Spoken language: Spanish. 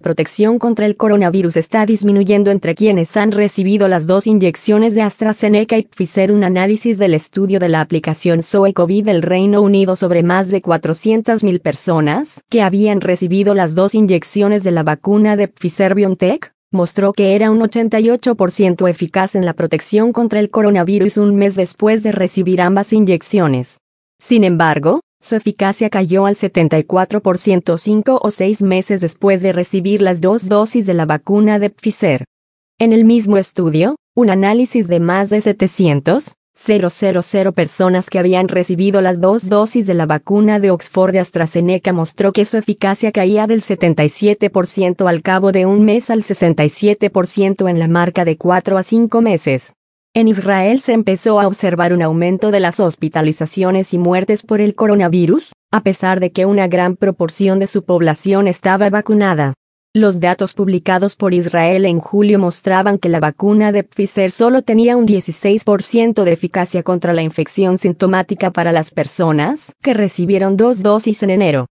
protección contra el coronavirus está disminuyendo entre quienes han recibido las 2 inyecciones de AstraZeneca y Pfizer. Un análisis del estudio de la aplicación Zoe COVID del Reino Unido sobre más de 400.000 personas que habían recibido las 2 inyecciones de la vacuna de Pfizer-BioNTech mostró que era un 88% eficaz en la protección contra el coronavirus un mes después de recibir ambas inyecciones. Sin embargo, su eficacia cayó al 74% 5 o 6 meses después de recibir las 2 dosis de la vacuna de Pfizer. En el mismo estudio, un análisis de más de 700.000 personas que habían recibido las 2 dosis de la vacuna de Oxford de AstraZeneca mostró que su eficacia caía del 77% al cabo de un mes al 67% en la marca de 4 a 5 meses. En Israel se empezó a observar un aumento de las hospitalizaciones y muertes por el coronavirus, a pesar de que una gran proporción de su población estaba vacunada. Los datos publicados por Israel en julio mostraban que la vacuna de Pfizer solo tenía un 16% de eficacia contra la infección sintomática para las personas que recibieron 2 dosis en enero.